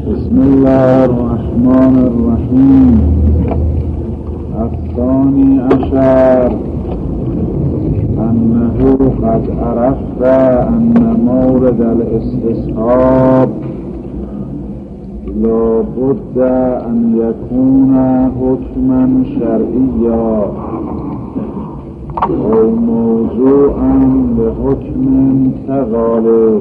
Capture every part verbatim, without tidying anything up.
بسم الله الرحمن الرحیم. الثانی عشر انه قد عرفت ان مورد الاستصحاب لا بد ان يكون حكما شرعيا او موضوعا بحكم كذلك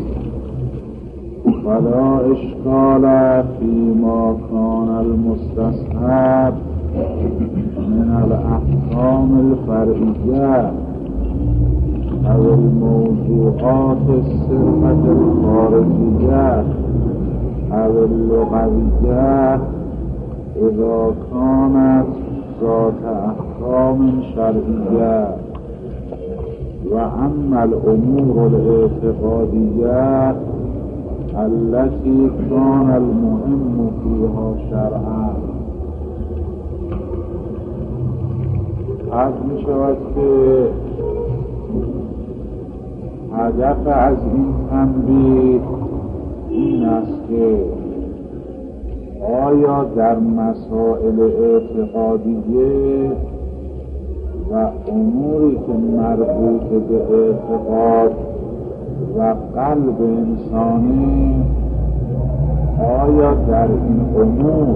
فلا اشکال فيما كان المستصحب من الاحکام الفرعیه او الموضوعات الصرفة الخارجیه او اللغویه اذا كانت ذات احکام شرعیه و اما الامور الاعتقادیه التي كان المهم فيها شرعا. عرض می شود که هدف از این تنبیه این است که آیا در مسائل اعتقادیه و اموری که مربوط به اعتقاد و قلب انسانی آیا در این امور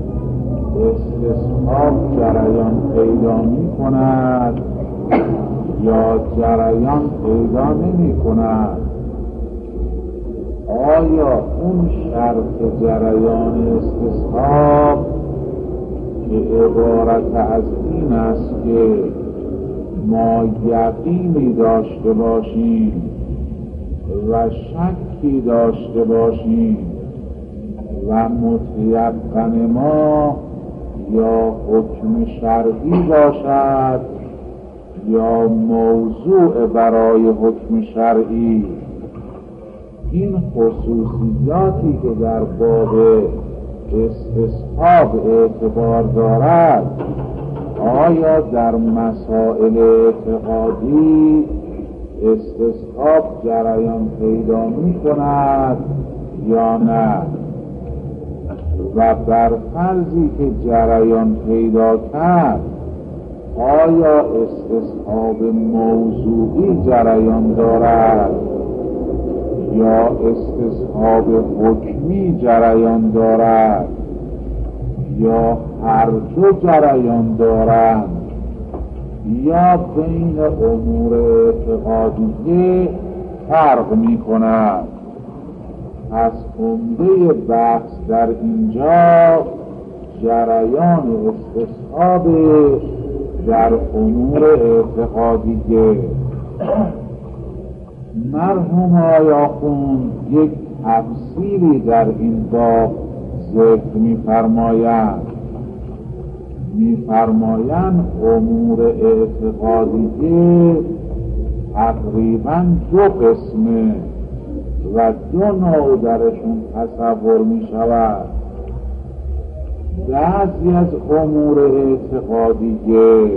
استصحاب جریان پیدا می کند یا جریان پیدا نمی کند؟ آیا اون شرط جریان استصحاب که عبارت از این است که ما یقینی داشته باشیم و شکی داشته باشیم و متیقن ما یا حکم شرعی باشد یا موضوع برای حکم شرعی، این خصوصیاتی که در باب استصحاب اعتبار دارد آیا در مسائل اعتقادی استصحاب جریان پیدا می کند یا نه؟ و بر فرضی که جریان پیدا کرد آیا استصحاب موضوعی جریان دارد یا استصحاب حکمی جریان دارد یا هر دو جریان دارند یا بین امور اعتقادیه فرق می کند؟ پس عمده بحث در اینجا جریان استصحاب در امور اعتقادیه. مرحوم آیاخوند یک تفصیلی در این باب ذکر می فرمایند می فرمایند امور اعتقادیه تقریبا دو قسمه و دو نوع درشون تصور می شود. بعضی از امور اعتقادیه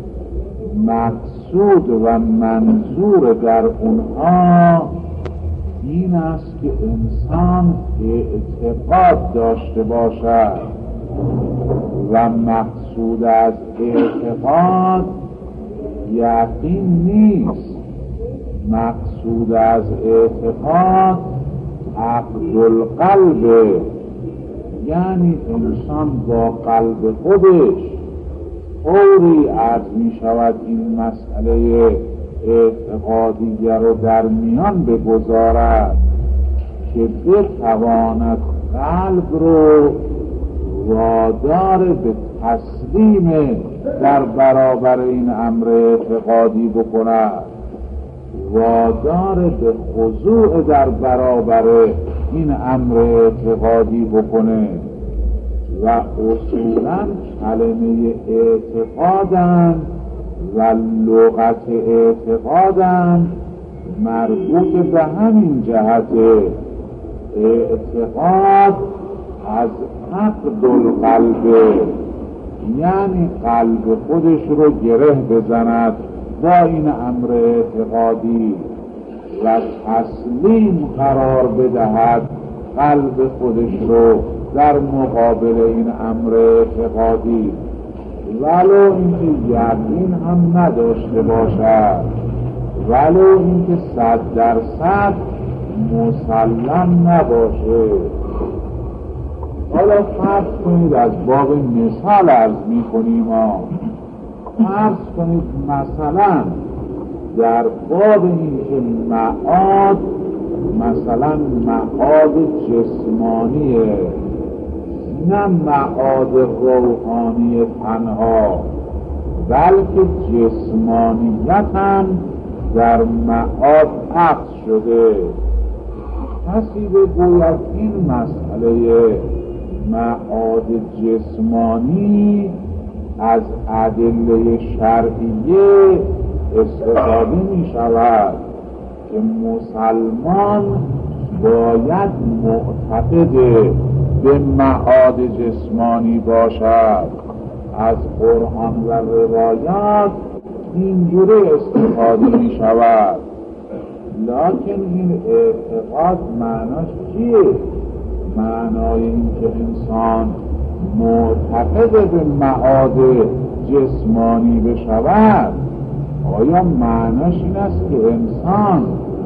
مقصود و منظور در اونها این است که انسان اعتقاد داشته باشد و مقصود از اعتقاد یقین نیست. مقصود از اعتقاد عقد القلب، یعنی انسان با قلب خودش طوری عرض می شود این مسئله اعتقادیه رو در میان بگذارد که بتواند قلب رو وادار به تسلیم در برابر این امر اعتقادی بکند، وادار به خضوع در برابر این امر اعتقادی بکنه و اصولا کلمه اعتقادن و لغت اعتقادن مربوط به همین جهت. اعتقاد از عقد القلب، یعنی قلب خودش رو گره بزند با این امر اعتقادی و تسلیم قرار بدهد قلب خودش رو در مقابل این امر اعتقادی ولو اینکه یقین هم نداشته باشد، ولو اینکه صد درصد مسلم نباشه. حالا فرض کنید از باب مثال عرض می کنیم، فرض کنید مثلا در باب این که معاد مثلا معاد جسمانیه، نه معاد روحانی تنها، بلکه جسمانیت هم در معاد عکس شده. کسی بگوید این مسئله معاد جسمانی از ادله شرعیه استفاده می شود که مسلمان باید معتقد به معاد جسمانی باشد. از قرآن و روایات اینجوری استفاده می شود، لکن این اعتقاد معناش چیه؟ معنای این که انسان معتقد به معاد جسمانی بشود، آیا معناش این است که انسان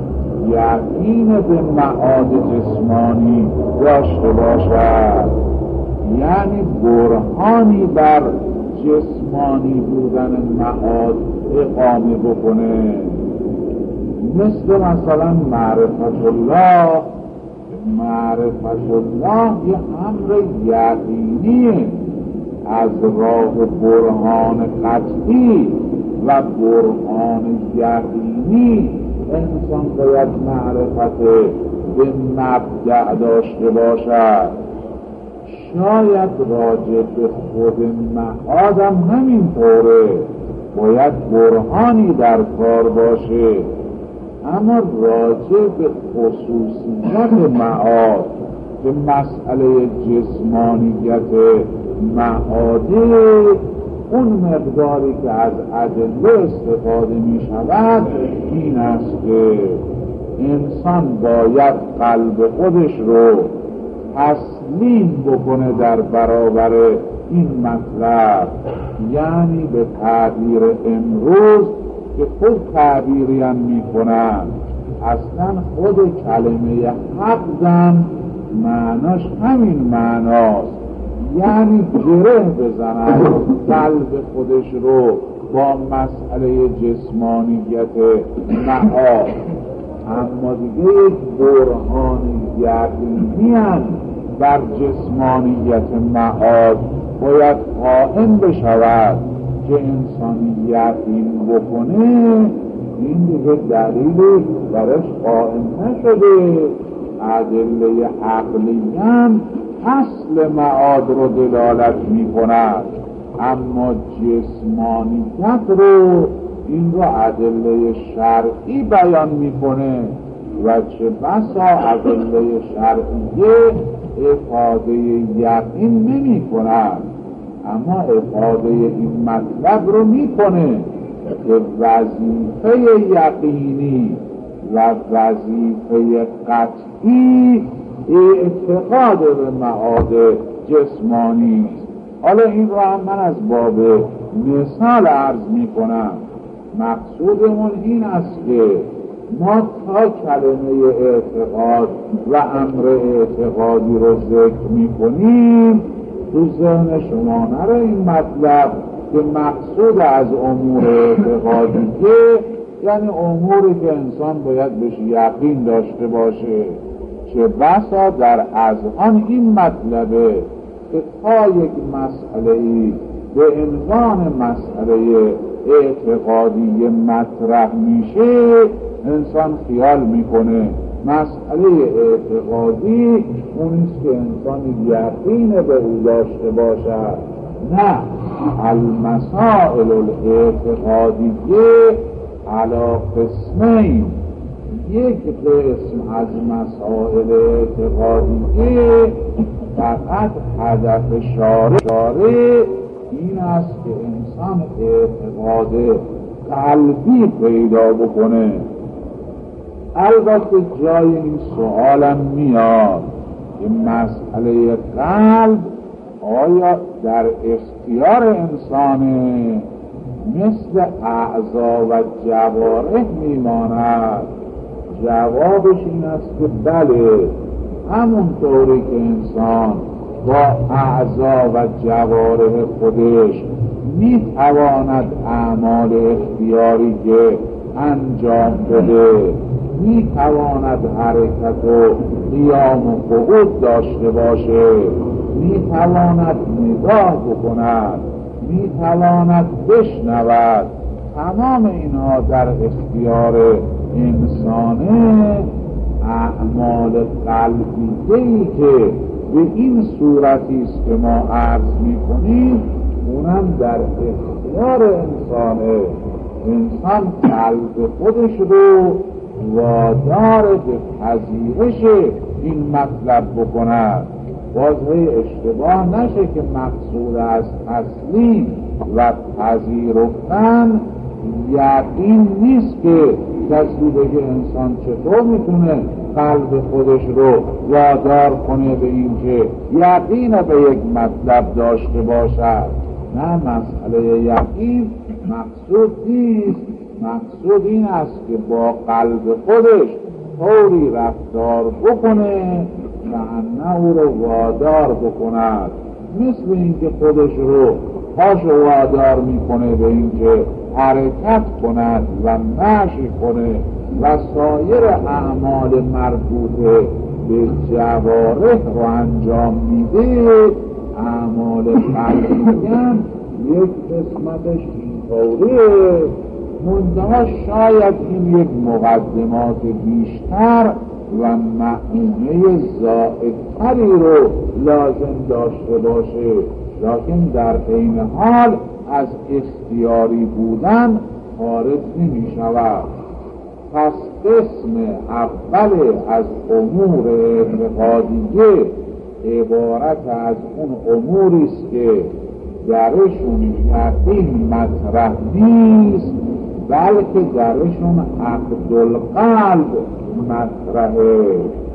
یقین به معاد جسمانی داشته باشد، یعنی برهانی بر جسمانی بودن معاد اقامه بکنه؟ مثل مثلا معرفت الله. معرفت الله یه امر یقینیه، از راه برهان قطعی و برهان یقینی انسان باید معرفت به مبدأ داشته باشد. شاید راجع به خود معادم همینطوره، باید برهانی در کار باشه، اما راجع به خصوصیت معاد که مسئله جسمانیت معاده، اون مقداری که از ادله استفاده می شود این است که انسان باید قلب خودش رو تسلیم بکنه در برابر این مطلب، یعنی به تعبیر امروز که خود تعبیری هم می کنن، اصلا خود کلمه حقم معناش همین معناست، یعنی گره بزنن قلب خودش رو با مسئله جسمانیت معاد. اما دیگه یک برهان یقینی هم بر جسمانیت معاد باید قائم بشود که انسان یقین بکنه. این دیگه دلیلی برش قائم نشده. ادله عقلی هم اصل معاد رو دلالت می کند، اما جسمانیت رو این رو ادله شرعی بیان می کنه و چه بسا ادله شرعیه افاده یقین نمی کند، اما افاده این مطلب رو می کنه که وظیفه یقینی و وظیفه قطعی اعتقاد به معاد جسمانی است. حالا این رو هم من از باب مثال عرض می کنم. مقصودمون این است که ما تا کلمه اعتقاد و امر اعتقادی رو ذکر می کنیم تو ذهن شما نره این مطلب که مقصود از امور اعتقادی که یعنی اموری که انسان باید بهش یقین داشته باشه. چه بسا در اذهان این مطلبه که تا یک مسئله‌ای به عنوان مسئله اعتقادی مطرح میشه، انسان خیال میکنه مسئله اعتقادی اونیست که انسان یقین به او داشته باشد. نه، المسائل الاعتقادیه علی قسمین، یک قسم از مسائل اعتقادیه فقط هدف شارع این است که انسان اعتقاد قلبی پیدا بکنه. البته جای این سوالم میاد که مسئله قلب آیا در اختیار انسانه مثل اعضا و جوارح میماند؟ جوابش این است که بله، همونطوری که انسان با اعضا و جوارح خودش میتواند اعمال اختیاری که انجام بده، میتواند حرکت و قیام و قعود داشته باشه، میتواند نگاه بکند، میتواند بشنود، تمام اینها در اختیار انسانه. اعمال قلبیه‌ای که به این صورتی است که ما عرض میکنیم اونم در اختیار انسانه. انسان قلب خودش رو وادار به پذیرش این مطلب بکند. باز هی اشتباه نشه که مقصود از تسلیم و پذیرفتن یقین نیست که کسی بگه انسان چطور میتونه قلب خودش رو وادار کنه به این که یقین به یک مطلب داشته باشد. نه، مسئله یقین مقصود نیست. مقصود این است که با قلب خودش طوری رفتار بکنه که انه او رو وادار بکند، مثل اینکه خودش رو پاشو وادار میکنه به اینکه حرکت کند و مشی کنه و سایر اعمال مربوطه به جوارح رو انجام میده. اعمال قلبی هم یک قسمتش اینطوریه، منتها شاید این یک مقدمات بیشتر و معنی زائدتری رو لازم داشته باشه، لکن در این حال از اختیاری بودن خارج نمی شود. پس قسم اول از امور اعتقادیه عبارت از اون اموری است که درشون یقین مطرح نیست، بلکه درشون عقد القلب مطرحه.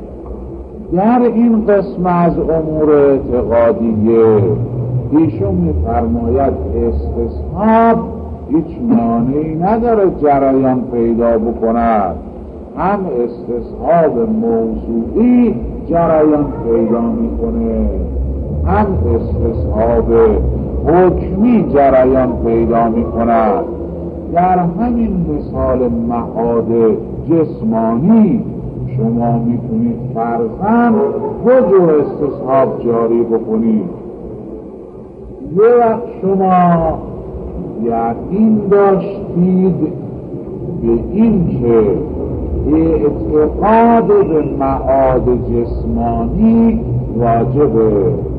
در این قسم از امور اعتقادیه ایشون می‌فرماید استصحاب هیچ مانعی نداره جریان پیدا بکند. هم استصحاب موضوعی جریان پیدا میکنه، هم استصحاب حکمی جریان پیدا میکند. در همین مثال معاد جسمانی شما میتونید فرضاً دو جور استصحاب جاری بکنید. یه وقت شما یقین داشتید به این که اعتقاد به معاد جسمانی واجبه،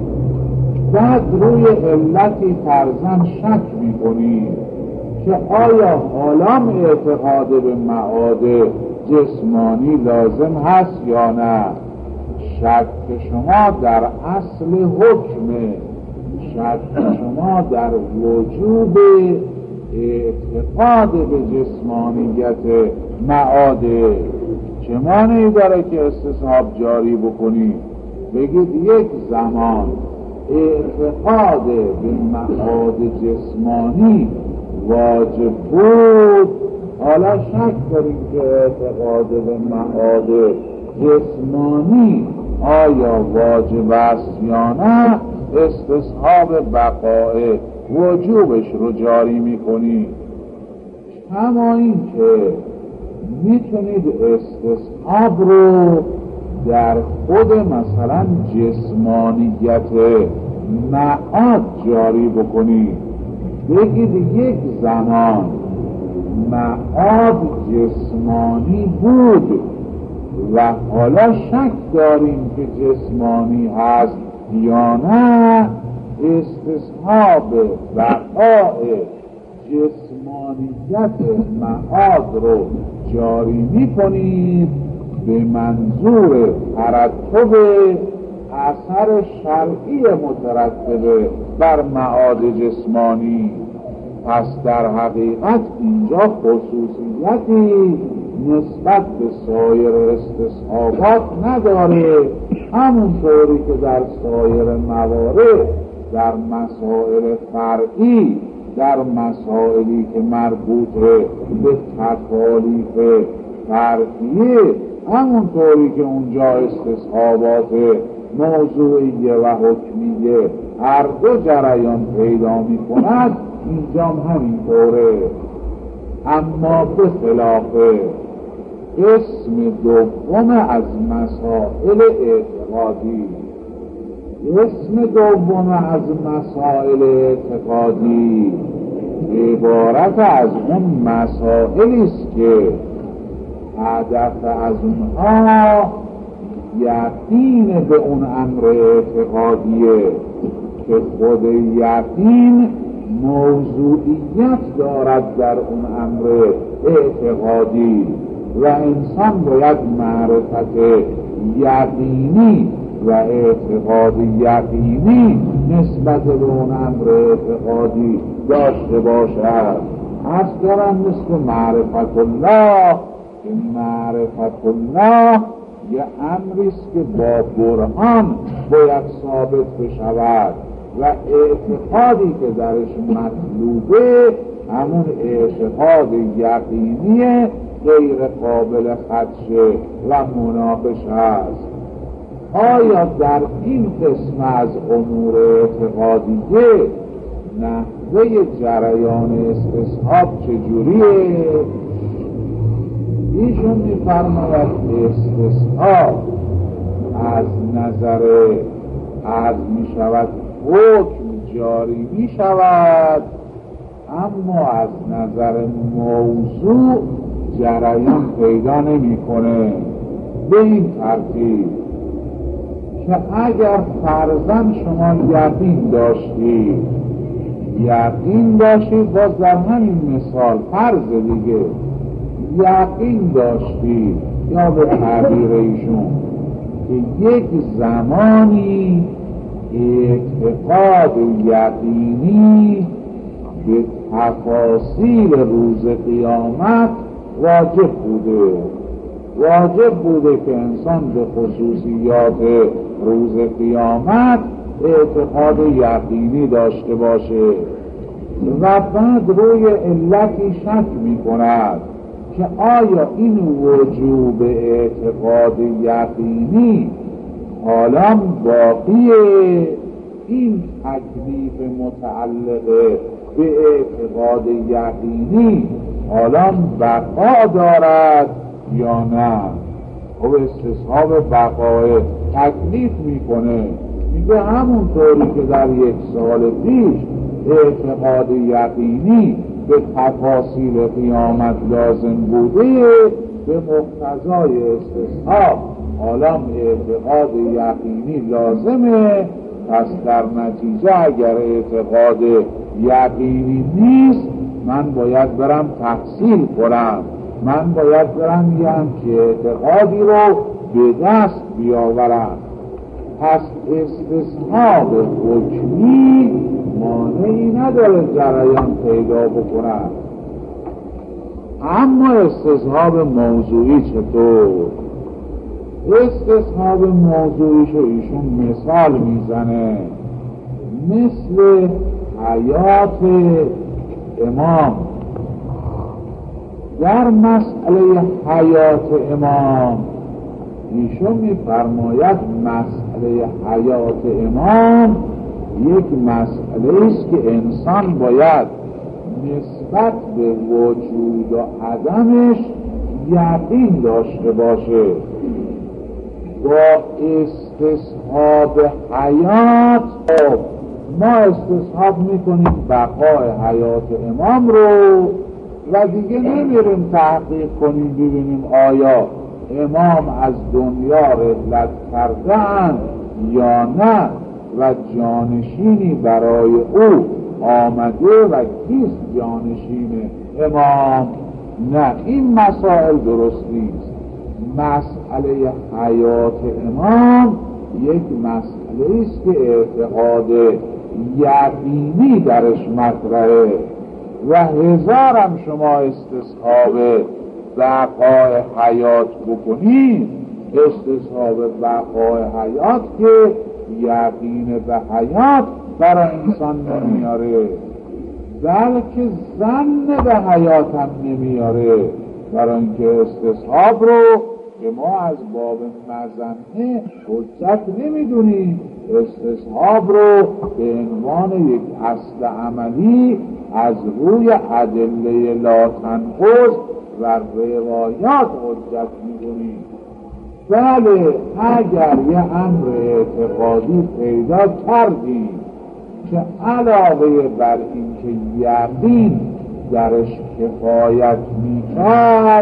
بعد روی علتی فرضاً شک میکنید که آیا حالا اعتقاد به معاد جسمانی لازم هست یا نه. شک شما در اصل حکمه، شک شما در وجوب اعتقاد به جسمانیت معاده. چه مانعی داره که استصحاب جاری بکنی؟ بگید یک زمان اعتقاد به معاد جسمانی واجب بود، حالا شک داریم که اعتقاد به معاد جسمانی آیا واجب است یا نه. استصحاب بقای وجوبش رو جاری میکنی. اما این که میتونید استصحاب رو در خود مثلا جسمانیت معاد جاری بکنید. بگید یک زمان معاد جسمانی بود و حالا شک داریم که جسمانی هست یا نه. استصحاب بقاء جسمانیت معاد رو جاری میکنید به منظور ترتب اثر شرعی مترتبه بر معاد جسمانی. پس در حقیقت اینجا خصوصیتی نسبت به سایر استصحابات نداره همونطوری که در سایر موارد، در مسائل فرعی، در مسائلی که مربوط به تکالیف فرعیه، همونطوری که اونجا استصحابات موضوعیه و حکمیه هر دو جریان پیدا می کند، اینجا هم همینطوره. اما به خلاف قسم دوم از مسائل اعتقادی، قسم دوم از مسائل اعتقادی عبارت از اون مسائلی است که هدف از اونها یقین به اون امر اعتقادیه که خود یقین موضوعیت دارد در اون امر اعتقادی و انسان باید معرفت یقینی و اعتقاد یقینی نسبت به اون امر اعتقادی داشته باشد. از دارم مثل معرفت الله که معرفت الله یه امریست که با برهان باید ثابت بشود و اعتقادی که درش مطلوبه همون اعتقاد یقینی غیر قابل خدشه و مناقشه است. آیا در این قسم از امور اعتقادیه نحوه جریان استصحاب چجوریه؟ ایشون می‌فرماید استصحاب از نظر عرض می شود حکم جاری می شود، اما از نظر موضوع جریان پیدا نمی کنه. به این ترتیب که اگر فرضاً شما یقین داشتید یقین داشتید باز در همین مثال فرض دیگه یقین داشتید یا به تعبیر ایشون که یک زمانی اعتقاد یقینی به تفاصیل روز قیامت واجب بوده واجب بوده که انسان به خصوصیات روز قیامت اعتقاد یقینی داشته باشه و بعد روی علتی شک می کند که آیا این وجوب اعتقاد یقینی حالا باقیه، این تکلیف متعلق به اعتقاد یقینی حالا بقا دارد یا نه؟ خب استصحاب بقای تکلیف میکنه، میگه همونطوری که در یک سال پیش اعتقاد یقینی به تفاصیل قیامت لازم بوده، به مقتضای استصحاب حالا اعتقاد یقینی لازمه. پس در نتیجه اگر اعتقاد یقینی نیست من باید برم تحصیل کنم، من باید برم یه که اعتقادی رو به دست بیاورم. پس استصحاب حکمی مانعی نداره جریان پیدا بکنم، اما استصحاب موضوعی چطور؟ استصحاب موضوعیشو ایشون مثال میزنه، مثل حیات امام. در مسئله حیات امام ایشون میفرماید مسئله حیات امام یک مسئله است که انسان باید نسبت به وجود و عدمش یقین داشته باشه. با استصحاب حیات ما استصحاب میکنیم بقای حیات امام رو و دیگه نمیریم تحقیق کنیم ببینیم آیا امام از دنیا رحلت کردن یا نه و جانشینی برای او آمده و کیست جانشین امام. نه، این مسائل درست نیست. مسئله حیات امام یک مسئله است که اعتقاد یقینی درش مطرحه و هزارم شما استصحاب بقای حیات بکنید استصحاب بقای حیات که یقین به حیات برای انسان نمیاره، بلکه ظن به حیات هم نمیاره، برای اینکه استصحاب رو که ما از باب مظنه حجت نمیدونیم، استصحاب رو به عنوان یک اصل عملی از روی ادله لا تنقض و روایات حجت میدونیم. بله، اگر یه امر اعتقادی پیدا کردیم که علاوه بر این که یقین درش کفایت میکرد،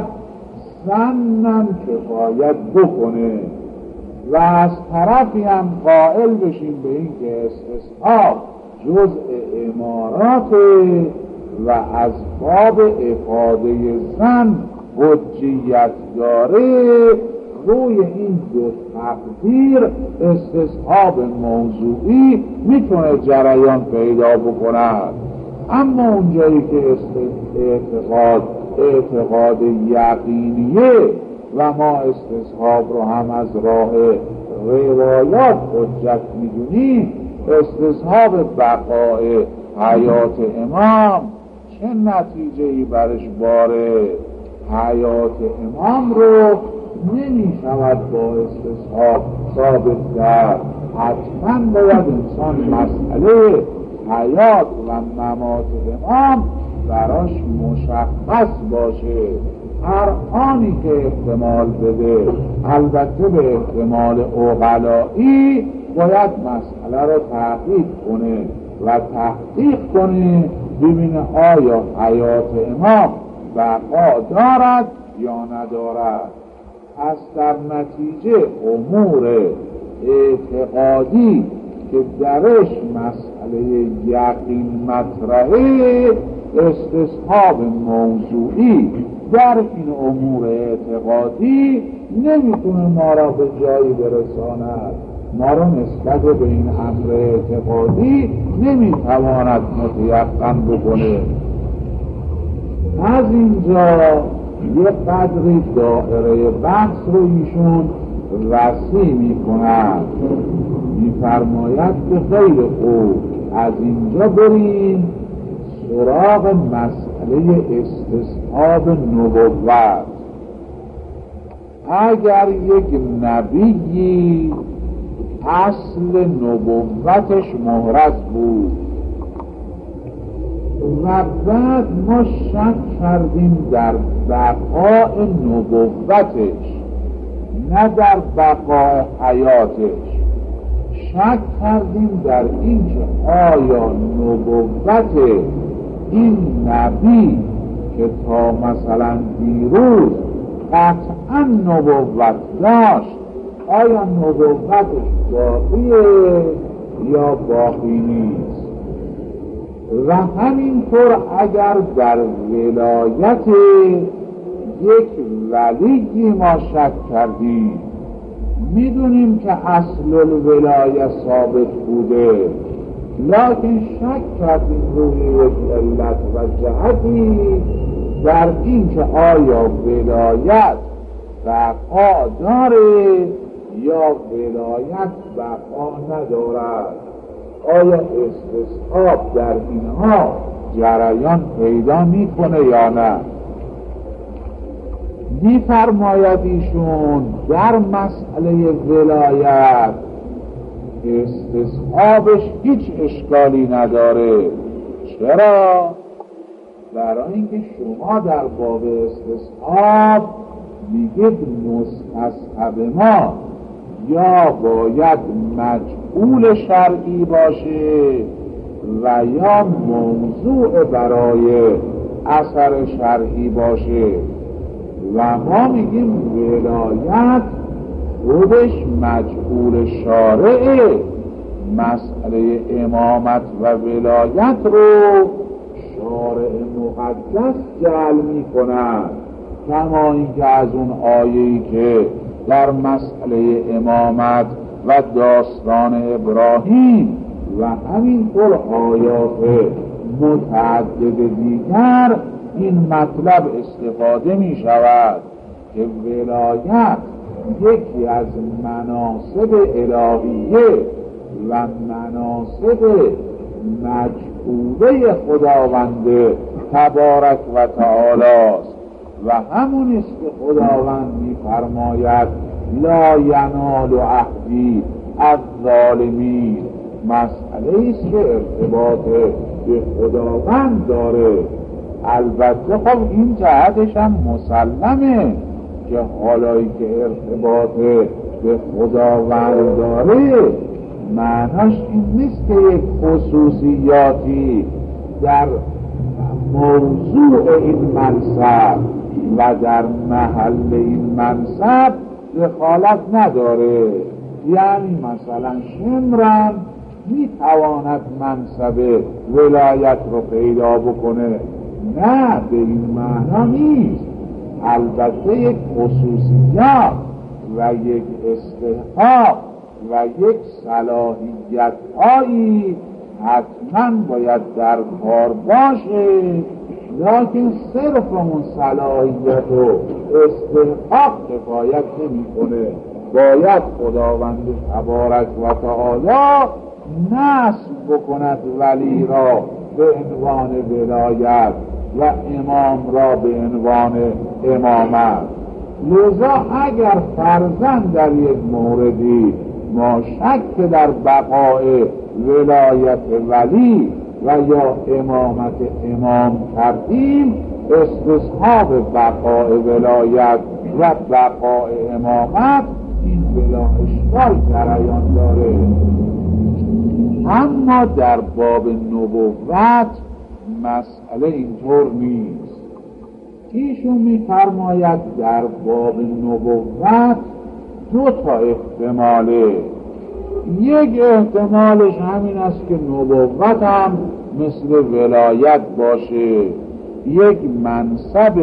ظنم کفایت بکنه و از طرفی هم قائل بشیم به این که استصحاب جزء امارات و از باب افاده ظن حجیت داره، روی این دو تقدیر استصحاب موضوعی میتونه جریان پیدا بکند. اما اونجایی که اعتقاد اعتقاد یقینیه و ما استصحاب رو هم از راه روایات حجت میدونیم، استصحاب بقای حیات امام چه نتیجه‌ای برش باره؟ حیات امام رو نمی شود با استصحاب ثابت کرد. حتما باید انسان مسئله حیات و ممات امام براش مشخص باشه، هر آنی که احتمال بده، البته به احتمال عقلایی باید مسئله رو تحقیق کنه و تحقیق کنه ببینه آیا حیات امام بقا دارد یا ندارد. پس در نتیجه امور اعتقادی که درش مسئله یقین مطرحه، استصحاب موضوعی در این امور اعتقادی نمیتونه ما را به جایی برساند، ما را نسبت به این امر اعتقادی نمیتواند متیقن بکنه. از اینجا یه قدری دائره بحث رو ایشون وسیع می کند، می فرماید که خیلی خوب، از اینجا بریم سراغ مسئله استصحاب نبوت. اگر یک نبیی اصل نبوتش محرز بود و بعد ما شک کردیم در بقاء نبوتش نه در بقاء حیاتش، شک کردیم در این که آیا نبوت این نبی که تا مثلا دیروز قطعا نبوت داشت، آیا نبوتش باقیه یا باقی نیست؟ و همینطور اگر در ولایت یک ولی ما شک کردیم، میدونیم که اصل الولایه ثابت بوده، لکن شک کردیم روی یک علت و جهتی در این که آیا ولایت بقا داره یا ولایت بقا ندارد، آیا استصحاب در اینها جریان پیدا میکنه یا نه. می‌فرماید ایشون در مسئله ولایت استصحابش هیچ اشکالی نداره. چرا؟ برای اینکه شما در باب استصحاب میگید مستصحب ما یا باید مجعول شرعی باشه و یا موضوع برای اثر شرعی باشه، و ما میگیم ولایت خودش مجعول شارعه. مسئله امامت و ولایت رو شارع مقدس جعل می کند، کما اینکه از اون آیه‌ای که در مسئله امامت و داستان ابراهیم و همینطور آیات متعدد دیگر این مطلب استفاده می شود که ولایت یکی از مناصب الهیه و مناصب مجهوله خداوند تبارک و تعالی است و همون است که خداوند می‌فرماید لا ینال عهدی الظالمین. مسئله است که ارتباط به خداوند داره. البته خب این جهتش هم مسلمه که حالایی که ارتباط به خداوند داره معناش این نیست که یک خصوصیاتی در موضوع این منصب و در محل این منصب دخالت نداره. یعنی مثلا شمران میتواند منصب ولایت رو پیدا بکنه، نه به این معنا نیست. البته یک خصوصیات و یک استحقاق و یک صلاحیت هایی حتما باید در کار باشه، لیکن صرف اون صلاحیت و استحقاق کفایت نمی کنه. باید خداوند تبارک و تعالی نصب بکند ولی را به عنوان ولایت و امام را به عنوان امامت. لذا اگر فرضاً در یک موردی ما شک در بقای ولایت ولی و یا امامت امام کردیم، استصحاب بقای ولایت و بقای امامت این بلا اشکال جریان داره. اما در باب نبوت مسئله اینطور نیست. ایشون می‌فرماید در باب نبوت دو تا احتماله. یک احتمالش همین است که نبوت هم مثل ولایت باشه، یک منصب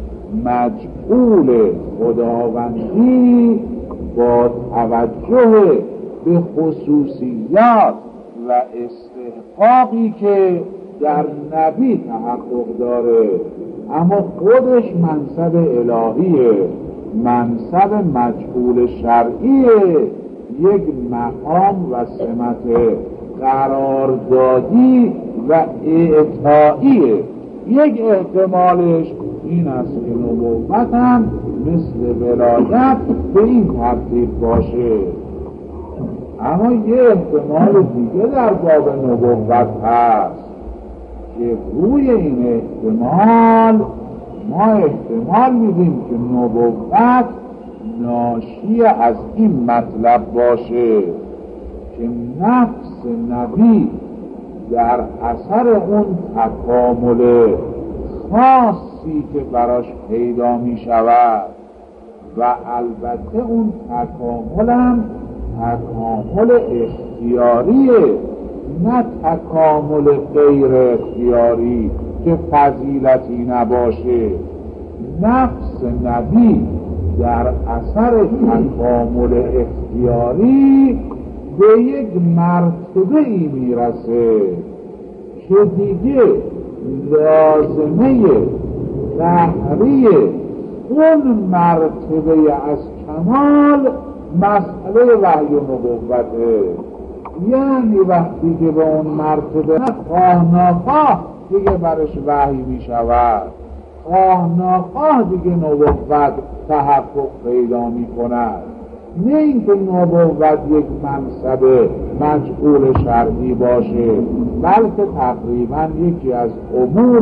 مجعول خداوندی با توجه به خصوصیات و استحقاقی که در نبی تحقق داره، اما خودش منصب الهیه، منصب مجعول شرعیه، یک مقام و سمت قراردادی و اعطاییه. یک احتمالش این است که نبوت هم مثل ولایت به این ترتیب باشه. اما یه احتمال دیگه در باب نبوت هست که روی این احتمال ما احتمال میدیم که نبوت ناشی از این مطلب باشه که نفس نبی در اثر اون تکامل خاصی که براش پیدا می شود و البته اون تکامل هم تکامل اختیاریه، نه تکامل غیر اختیاری که فضیلتی نباشه. نفس نبی در اثر تکامل اختیاری به یک مرتبه ای میرسه که دیگه لازمه قهری اون مرتبه از کمال مسئله وحی و نبوته. یعنی وقتی که به اون مرتبه خواه ناخواه دیگه برش وحی می شود، خواه ناخواه دیگه نبوت تحقق پیدا می کند. نه اینکه نبوت یک منصب مجعول شرعی باشه، بلکه تقریبا یکی از امور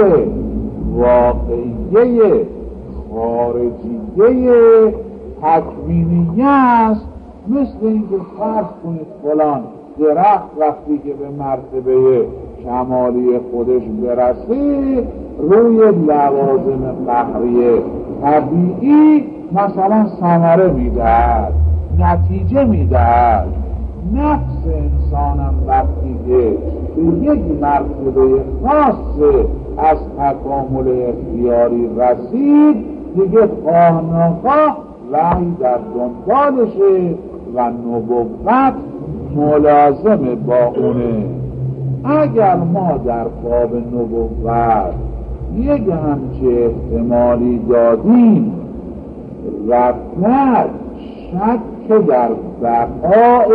واقعیه خارجیه تکوینیه است. مثل اینکه فرض کنید فلان درخت وقتی که به مرتبه کمالی خودش برسه روی لوازم قهری طبیعی مثلا ثمره میدهد، نتیجه میدهد. نفس انسانم وقتی که به یک مرتبه خاص از تکامل اختیاری رسید دیگه خواه ناخواه وحی در دنبالشه و نبوت ملازم با اونه. اگر ما در باب نبوت یک همچه احتمالی دادیم و بعد شک در بقاء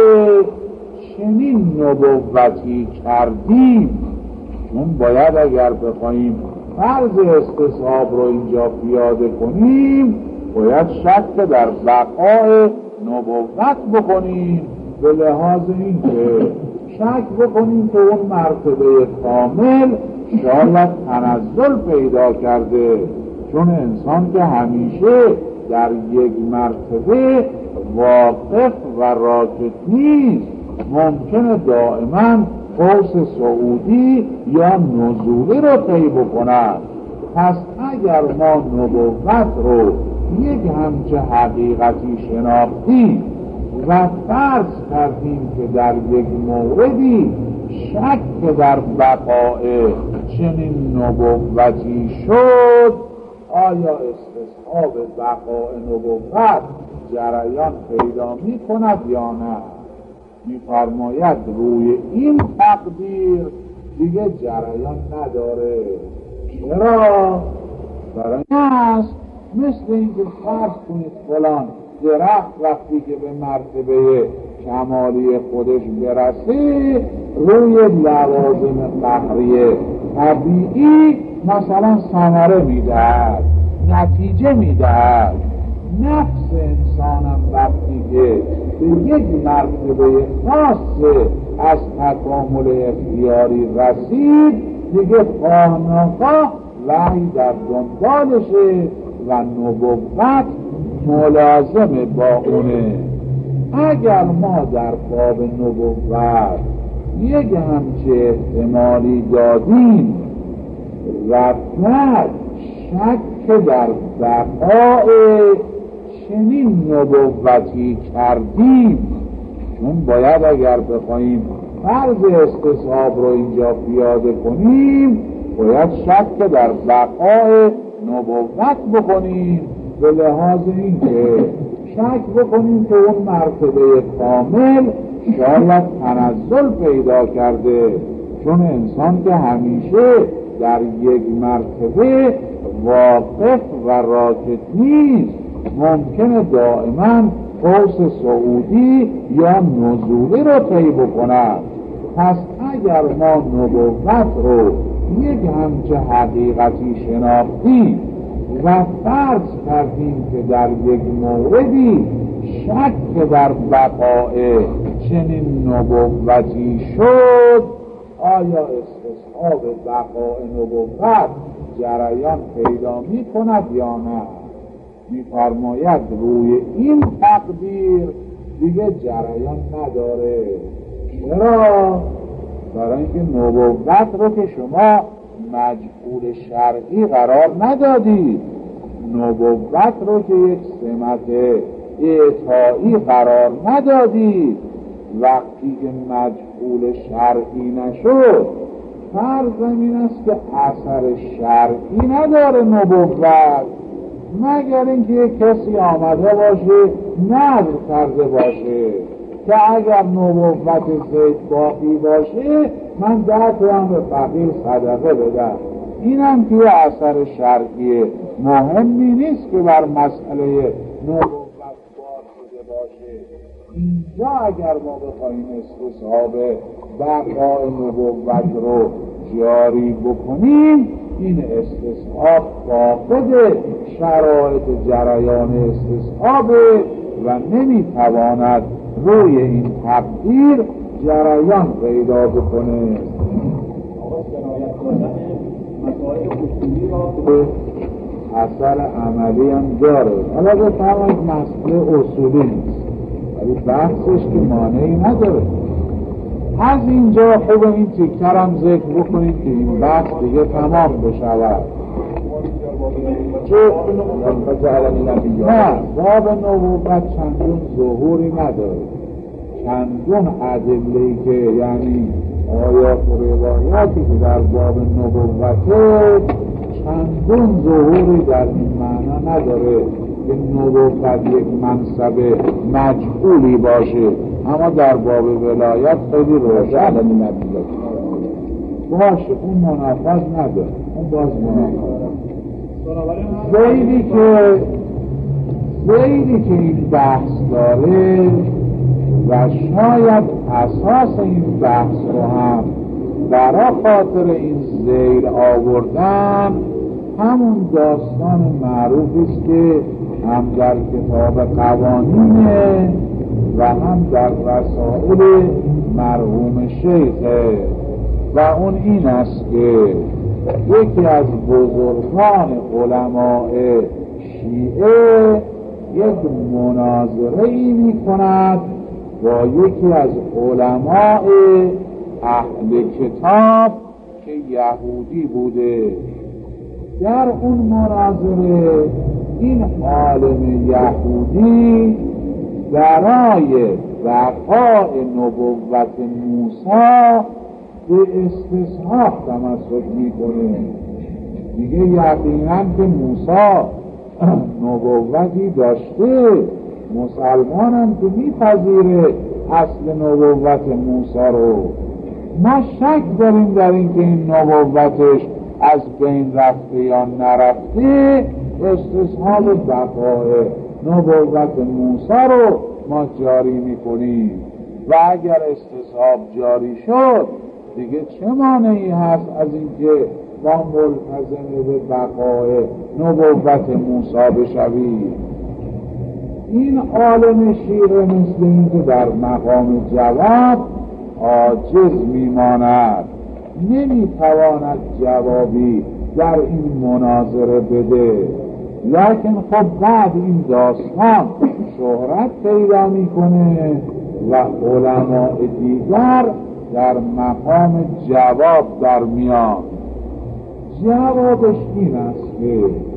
چنین نبوتی کردیم. چون باید اگر بخواهیم فرض استصحاب رو اینجا پیاده کنیم باید شک در بقاء نبوت بکنیم، به لحاظ این که شک بکنیم که اون مرتبه کامل شاید تنزل پیدا کرده، چون انسان که همیشه در یک مرتبه واقف و راکد نیست، ممکنه دائما قوس صعودی یا نزولی رو طی بکند. پس اگر ما نبوت رو یک همچه حقیقتی شناختیم و فرض کردیم که در یک موردی شک در بقاء چنین نبوتی شد، آیا استصحاب بقاء نبوت جریان پیدا می کند یا نه؟ می فرماید روی این تقدیر دیگه جریان نداره. چرا؟ برای است مثل اینکه فرض کنید فلان درخت وقتی که به مرتبه کمالی خودش برسه روی لوازم قهری طبیعی مثلا ثمره میدهد، نتیجه میدهد. نفس انسانم وقتی که به یک مرتبه خاص از تکامل اختیاری رسید دیگه خواه ناخواه وحی در دنبالشه و نبوت ملازم با اونه. اگر ما در باب نبوت یک همچه احتمالی دادیم و بعد شک در بقاء چنین نبوتی کردیم، چون باید اگر بخواهیم فرض استصحاب رو اینجا پیاده کنیم باید شک در بقاء نبوت بکنیم، به لحاظ این که شک بکنیم که اون مرتبه کامل شاید تنزل پیدا کرده، چون انسان که همیشه در یک مرتبه واقف و راکد نیست، ممکنه دائما قوس صعودی یا نزولی رو طی بکند. پس اگر ما نبوت رو یک همچه حقیقتی شناختیم و فرض کردیم که در یک موردی شک در بقاء چنین نبوتی شد، آیا استصحاب بقاء نبوت جریان پیدا می کند یا نه؟ می فرماید روی این تقدیر دیگه جریان نداره. چرا؟ برای اینکه نبوت رو که شما مجهول شرعی قرار ندادید، نبوت رو که یک سمت اعطایی قرار ندادید، وقتی که مجهول شرعی نشد فرض این است که اثر شرعی نداره نبوت، مگر اینکه یک کسی آمده باشه نذر کرده باشه که اگر نبوت زید باقی باشه من ده تومن به فقیر صدقه بدم. اینم که اثر شرعی مهمی نیست که بر مسئله نبوت بار شده باشه. اینجا اگر ما بخواهیم استصحاب بقاء نبوت رو جاری بکنیم، این استصحاب فاقد شرایط جریان استصحابه و نمیتواند روی این تقدیر جریان پیدا بکنه. اثر عملی هم داره. حالا بفرمایید مسئله اصولی نیست ولی بحثش که مانعی نداره. از اینجا خوب این تیکتر هم ذکر بکنید که این بحث دیگه تمام بشود. نه، باب نبوت چندون ظهوری نداره، چندون ادله‌ای که یعنی آیات و روایاتی که در باب نبوته چندون ظهوری در این معنا نداره که نبوت یک منصب مجهولی باشه، اما در باب ولایت خیلی روشن باشه، اون منافذ نداره، اون باز منافذ. زیدی که ذیلی که این بحث داره و شاید اساس این بحث رو هم برای خاطر این ذیل آوردن همون داستان معروفی است که هم در کتاب قوانین و هم در رسائل مرحوم شیخه و اون این است که یکی از بزرگان علماء شیعه یک مناظره‌ای می‌کند با یکی از علماء اهل کتاب که یهودی بوده. در اون مناظره این عالم یهودی برای بقاء نبوت موسی به استصحاب تمسک میکنه. دیگه یقینا که موسی نبوتی داشته، مسلمان هم که میپذیره اصل نبوت موسی رو. ما شک داریم در این که این نبوتش از بین رفته یا نرفته. استصحاب بقاء نبوت موسی رو ما جاری میکنیم و اگر استصحاب جاری شد دیگه چه مانعی هست از اینکه ما ملتزم به بقاء نبوت موسی بشویم؟ این عالم شیعه مثل این که در مقام جواب عاجز میماند، نمیتواند جوابی در این مناظره بده. لکن خب بعد این داستان شهرت پیدا میکنه و علماء دیگر در مقام جواب در میان. جوابش این است که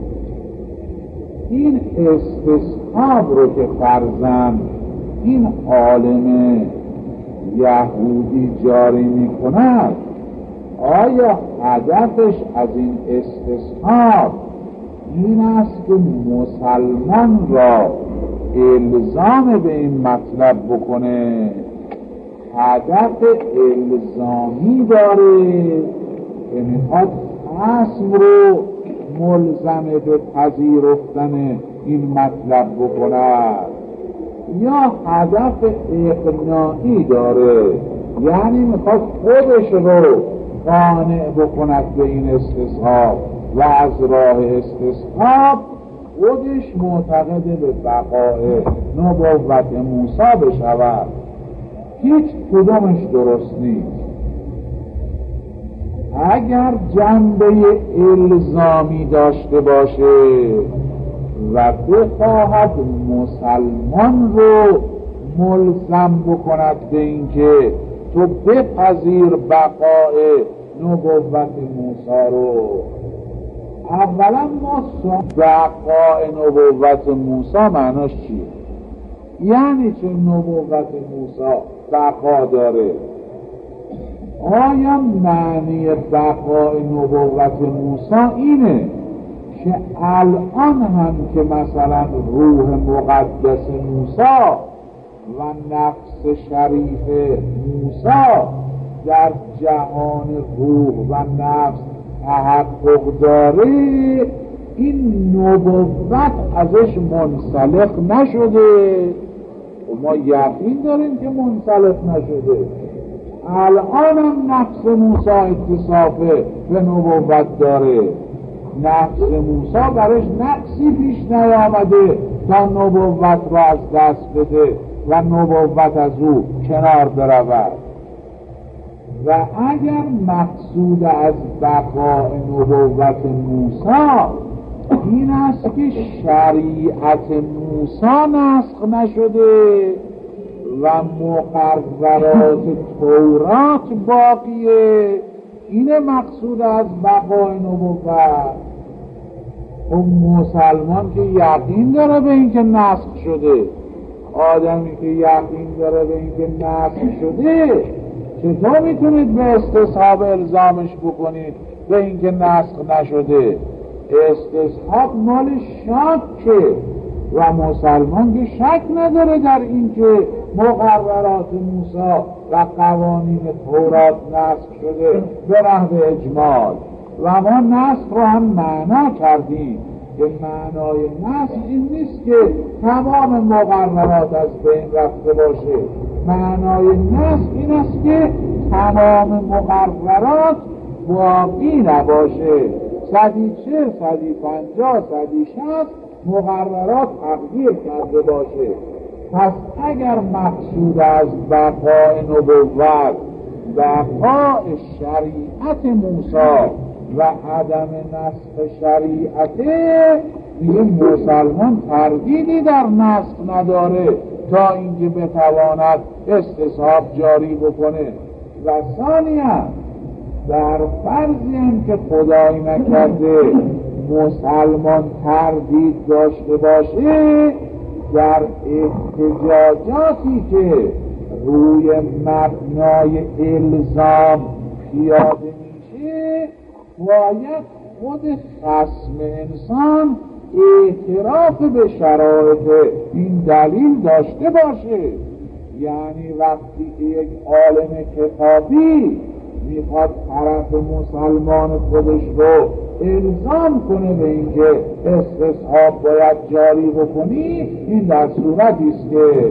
این استصحاب رو که فرضاً این عالم یهودی جاری میکند، آیا هدفش از این استصحاب این است که مسلمان را الزام به این مطلب بکنه؟ هدف الزامی داره که میخواد خصم رو ملزم به پذیرفتن این مطلب بکند، یا هدف اقناعی داره، یعنی میخواد خودش رو قانع بکند به این استصحاب و از راه استصحاب خودش معتقد به بقاء نبوت موسی بشود. هیچ کدومش درست نیست. اگر جنبه الزامی داشته باشه و بخواهد مسلمان رو ملزم بکند به اینکه تو بپذیر بقاء نبوت موسی رو، اولا ما بقاء نبوت موسی معناش چیه؟ یعنی چه نبوت موسی بقا داره؟ آیا معنی بقاء نبوت موسی اینه که الان هم که مثلا روح مقدس موسی و نفس شریف موسی در جهان روح و نفس تحقق داره، این نبوت ازش منسلخ نشده؟ و ما یقین داریم که منسلخ نشده. الان هم نفس موسی اتصاف به نبوت داره. نفس موسی برش نقصی پیش نیامده تا نبوت را از دست بده و نبوت از او کنار برود. و اگر مقصود از بقاء نبوت موسی این است که شریعت موسی نسخ نشده و مقررات تورات باقیه، این مقصود از بقاء نبوت، و مسلمان که یقین داره به این که نسخ شده، آدمی که یقین داره به این که نسخ شده، چطور میتونید به استصحاب الزامش بکنید به این که نسخ نشده؟ استصحاب مال شاکه و مسلمان که شک نداره در این که مقررات موسی و قوانین تورات نسخ شده به نحو اجمال. و ما نسخ رو هم معنا کردیم که معنای نسخ این نیست که تمام مقررات از بین رفته باشه. معنای نسخ این است که تمام مقررات باقی نباشه. صدی چهل، صدی پنجاه، صدی شصت مقررات تغییر کرده باشه. پس اگر مقصود از بقای نبوت بقای شریعت موسی و عدم نسخ شریعته، دیگه مسلمان تردیدی در نسخ نداره تا اینکه بتواند استصحاب جاری بکنه. و ثانیاً در فرضی هم که خدایی نکرده مسلمان تردید داشته باشه، در احتجاجاتی که روی مبنای الزام پیاده میشه، باید خود خصم انسان اعتراف به شرایط این دلیل داشته باشه. یعنی وقتی که یک عالم کتابی میخواد طرف مسلمان خودش رو الزام کنه به اینکه استصحاب باید جاری بکنی، این در صورتی است که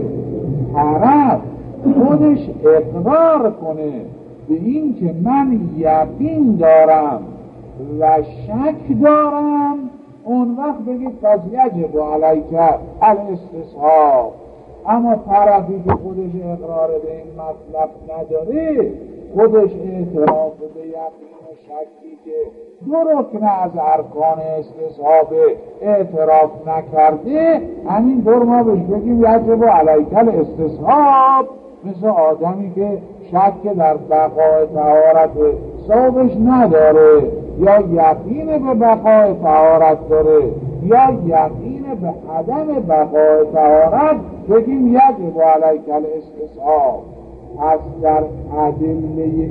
طرف خودش اقرار کنه به این که من یقین دارم و شک دارم، اون وقت بگید پس یجب علیک الاستصحاب. اما طرفی که خودش اقرار به این مطلب نداره، خودش اعتراف به یقین و شکی که دو رکن از ارکان استصحاب اعتراف نکرده، همین طور ما بهش بگیم یجب علیک الاستصحاب. مثل آدمی که شک در بقای طهارت ثوبش نداره، یا یقین به بقای طهارت داره، یا یقین به عدم بقای طهارت، بگیم یجب علیک الاستصحاب. پس در ادله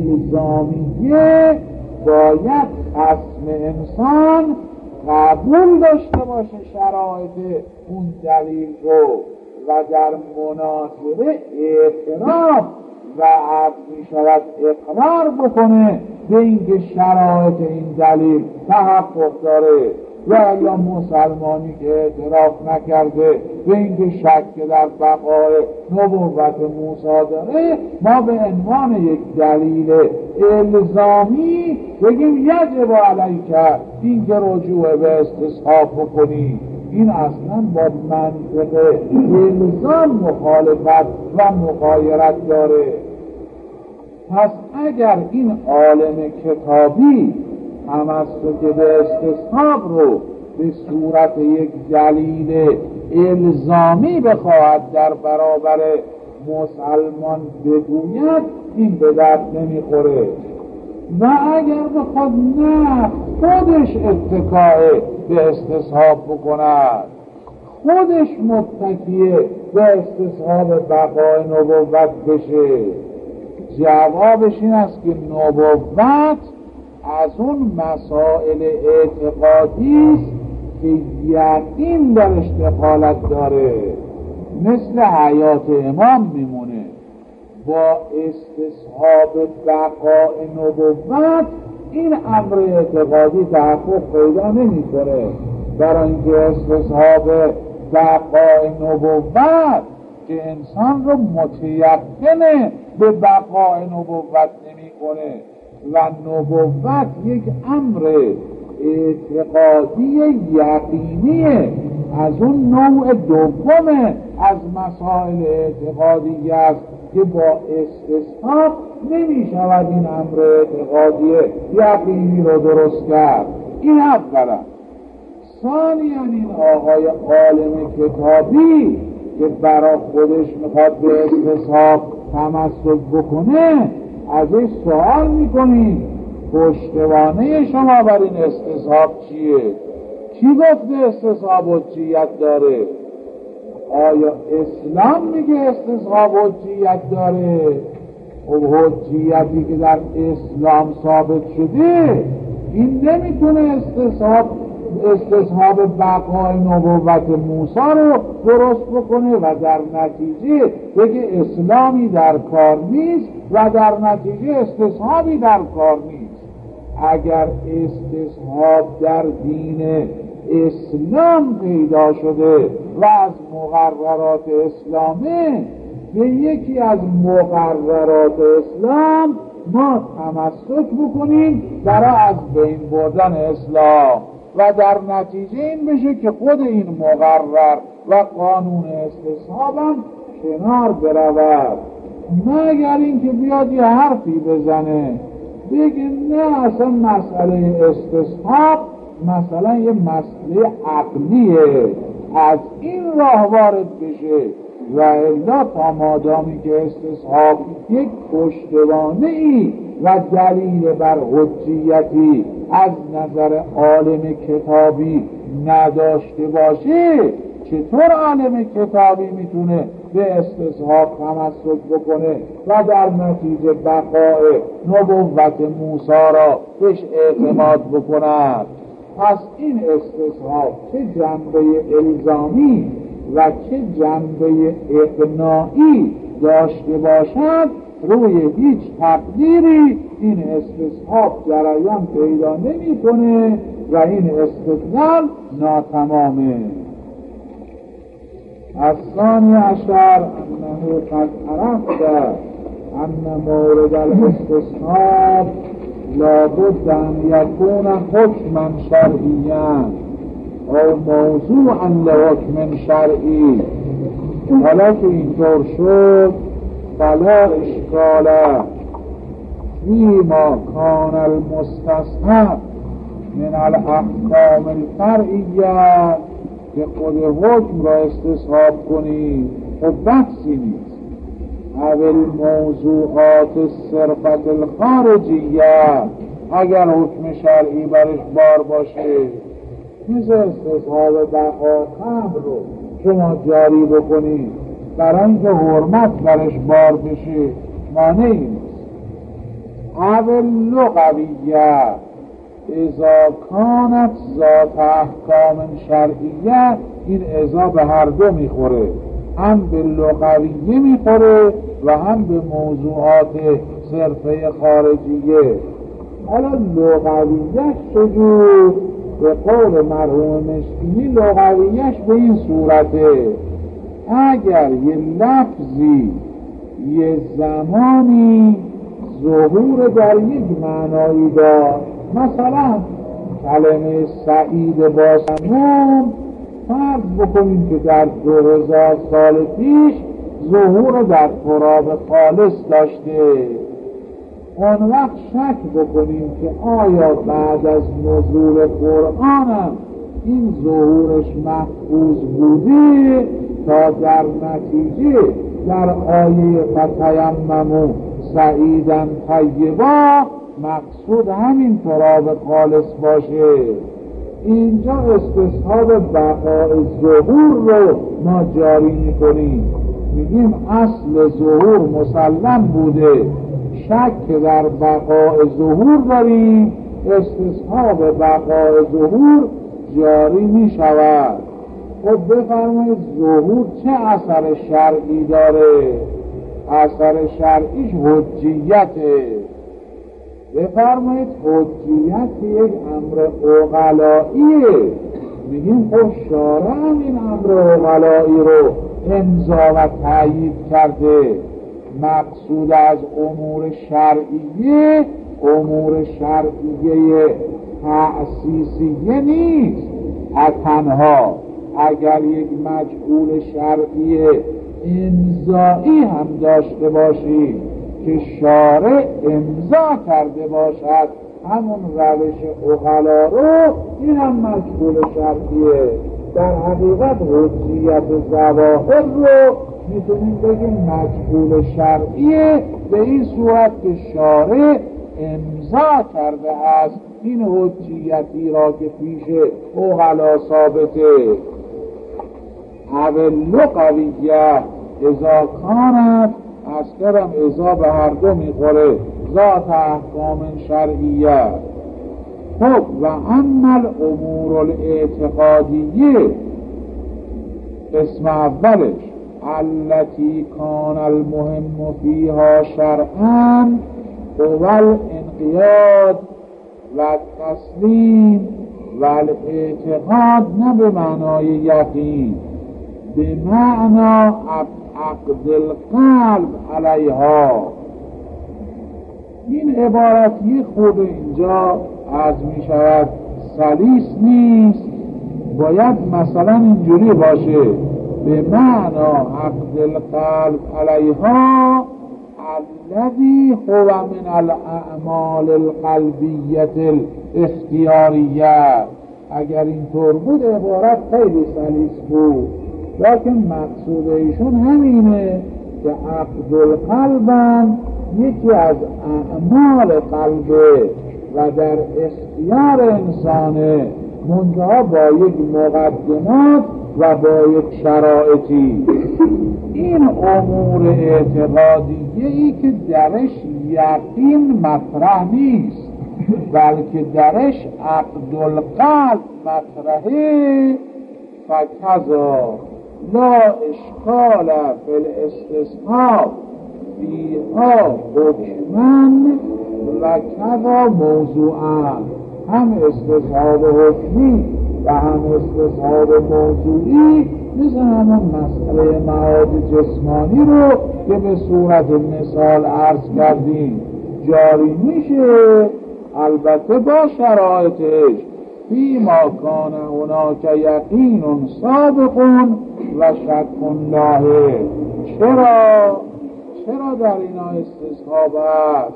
الزامیه باید خصم انسان قبول داشته باشه شرایط اون دلیل رو و در مناظره اعتراف و عرض می شود اقرار بکنه به اینکه شرایط این دلیل تحقق داره. و الا مسلمانی که اعتراف نکرده به اینکه شک در بقای نبوت موسی داره، ما به عنوان یک دلیل الزامی بگیم یجب علیک اینکه رجوع به استصحاب بکنی. این اصلا با منطق الزام مخالفت و مغایرت داره. پس اگر این عالم کتابی تمسک به استصحاب رو به صورت یک دلیل الزامی بخواهد در برابر مسلمان بگوید، این به درد نمیخوره. و اگر بخواد نه خودش اتکای به استصحاب بکند، خودش متکیه به استصحاب بقای نبوت بشه، جوابش این است که نبوت از اون مسائل اعتقادی است که یقین درش دخالت داره، مثل حیات امام میمونه. با استصحاب بقای نبوت این امر اعتقادی تحقق پیدا نمی کنه، برای اینکه استصحاب بقای نبوت که انسان رو متیقن به بقای نبوت نمی کنه و نبوت یک امر اعتقادی یقینیه، از اون نوع دوم از مسائل اعتقادی است که با استصحاب نمی شود این امر اعتقادی یقینی رو درست کرد. این اولا. ثانیاً این آقای عالم کتابی که برای خودش میخواد به استصحاب تمسک بکنه، ازش سوال میکنیم پشتوانه شما بر این استصحاب چیه؟ کی گفته استصحاب حجیت داره؟ آیا اسلام میگه استصحاب حجیت داره؟ و حجیتی که در اسلام ثابت شده این نمیتونه استصحاب استصحاب بقای نبوت موسی رو درست بکنه و در نتیجه بگه اسلامی در کار نیست و در نتیجه استصحابی در کار نیست. اگر استصحاب در دین اسلام پیدا شده و از مقررات اسلامه، به یکی از مقررات اسلام ما تمسک بکنیم برای از بین بردن اسلام و در نتیجه این بشه که خود این مقرر و قانون استصحاب هم کنار برود، مگر اینکه بیاد یه حرفی بزنه بگه نه اصلا مسئله استصحاب مثلا یه مسئله عقلیه، از این راه وارد بشه و الا تا مادامی که استصحاب یک پشتوانه‌ای و دلیل بر حجیتی از نظر عالم کتابی نداشته باشه، چطور عالم کتابی میتونه به استصحاب تمسک بکنه و در نتیجه بقای نبوت موسی را بهش اعتماد بکند؟ پس این استصحاب چه جنبه الزامی و چه جنبه اقناعی داشته باشد، روی هیچ تقدیری این استصحاب جریان پیدا نمی کنه و این استدلال ناتمامه. از ثانی عشر انه قد عرفت ان مورد الاستصحاب لابد ان یکون حکما شرعیا او موضوعا لحکم شرعی. حالا که اینطور شد فلا اشکال فیما کان المستصحب من الاحکام الفرعیه، که خود حکم را استصحاب کنی خب بحثی نیست، اول موضوعات صرفت الخارجیه، اگر حکم شرعی برش بار باشه مثل استصحاب بقا خمر رو شما جاری بکنی برای اینکه حرمت برش بار بشه مانعی نیست. اول لغویه اذا کانت ذات احکام شرعیه، این اذا به هر دو میخوره، هم به لغویه میخوره و هم به موضوعات صرفه خارجیه. حالا لغویش چجور؟ به قول مرحوم مشکینی لغویش به این صورته: اگر یه لفظی یه زمانی ظهور در یک معنایی داشت، مثلا کلمه سعید با سموم فرض بکنیم که در دو هزار سال پیش ظهور در تراب خالص داشته، اون وقت شک بکنیم که آیا بعد از نزول قرآن این ظهورش محفوظ بوده تا در نتیجه در آیه فتیمموا سعیدا طیبا مقصود همین تراب خالص باشه. اینجا استصحاب بقای ظهور رو ما جاری میکنیم، میگیم اصل ظهور مسلم بوده، شک در بقای ظهور داریم، استصحاب بقای ظهور جاری میشود. خب بفرمایید ظهور چه اثر شرعی داره؟ اثر شرعیش حجیته. بفرمایید حجیت یک امر عقلائیه، میگیم خب شارع هم این امر عقلائی رو امضا و تایید کرده. مقصود از امور شرعیه امور شرعیه تأسیسیه نیست. از تنها اگر یک مجهول شرعیه امضایی هم داشته باشیم که شارع امضا کرده باشد همون روش عقلا رو، این هم مجهول شرعیه. در حقیقت حجیت ظواهر رو میتونیم بگیم مجهول شرعیه به این صورت که شارع امضا کرده است این حجیتی را که پیش عقلا ثابته. اول قویه اذا کانت، از کرم اذا به هر دو میخوره، ذات احکام شرعیه. خب و اما الامور الاعتقادیه، اسم اولش التي کان المهم فيها شرعا هو الانقیاد و تسلیم ولی اعتقاد نه به معنای یقین، به معنا عقد القلب علیها. این عبارتی خود اینجا از می شود سلیس نیست، باید مثلا اینجوری باشه: به معنا عقد القلب علیها الذی هو من الاعمال القلبیه الاختیاریه. اگر اینطور بود عبارت خیلی سلیس بود، لیکن مقصود ایشون همینه که عقد القلب یکی از اعمال قلبه و در اختیار انسانه، منتها با یک مقدمات و با یک شرایطی. این امور اعتقادیه ای که درش یقین مطرح نیست، بلکه درش عقد القلب مطرحه. فکذا لا اشکال فی الاستصحاب فیها حکمن و کذا موضوعا. هم استصحاب حکمی و هم استصحاب موضوعی مثل همون مسئله معاد جسمانی رو که به صورت مثال عرض کردیم جاری میشه، البته با شرایطش. فی ما کان هناک یقین سابقون و شک لاحق. چرا؟ چرا در اینا استصحاب است؟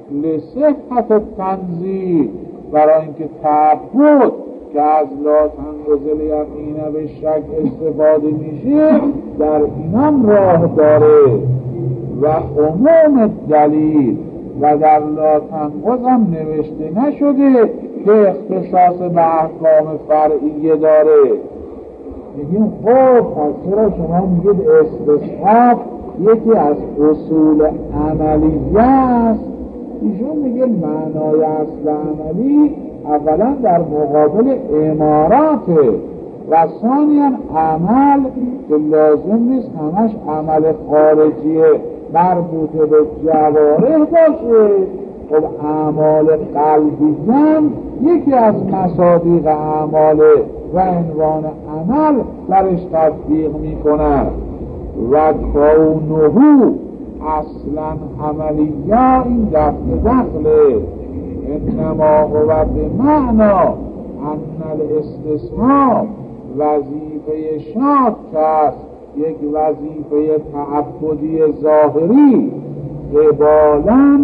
لصحت تنزیه، برای اینکه تعبد که از لا تنقضی الیقین به شک استفاده میشه در اینم راه داره، و عموم دلیل و در لا تنقض هم نوشته نشده که اختصاص به احکام فرعیه داره. میگیم خب پس چرا شما میگید استصحاب یکی از اصول عملیه است؟ ایشون میگه معنای اصل عملی اولا در مقابل اماراته و ثانیاً عمل که لازم نیست همش عمل خارجی مربوط به جوارح باشه. خب اعمال قلبی هم یکی از مصادیق اعماله و عنوان عمل برش تطبیق میکنه. و کونه اصلا عملیه این دفع دخله انما هو به معنا ان الاستصحاب وظیفه شاک است، یک وظیفه تعبدی ظاهری قبالاً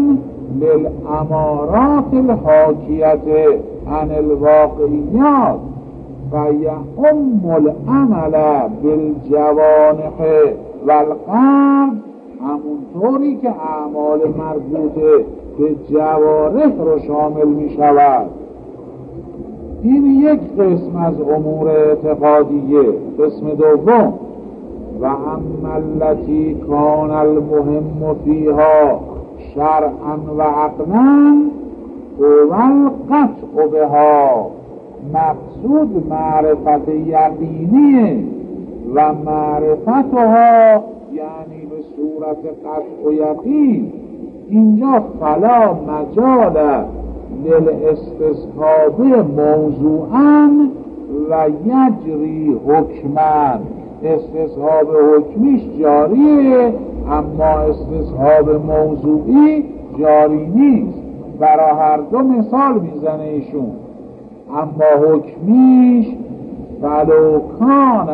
للامارات الحاکیت عن الواقعیات و یعم العمل بالجوانح والقلب، همونطوری که اعمال مربوطه به جوارح رو شامل می شود. این یک قسم از امور اعتقادیه. قسم دوم: و اما التی کان المهم فیها شرعا و عقلا هو القطع بها. مقصود معرفت یقینیه و معرفتها یعنی به صورت قطع و یقین. اینجا فلا مجال للاستصحاب موضوعا و یجری حکما. استصحاب حکمیش جاریه اما استصحاب موضوعی جاری نیست. برای هر دو مثال میزنه ایشون. اما حکمیش ولو کان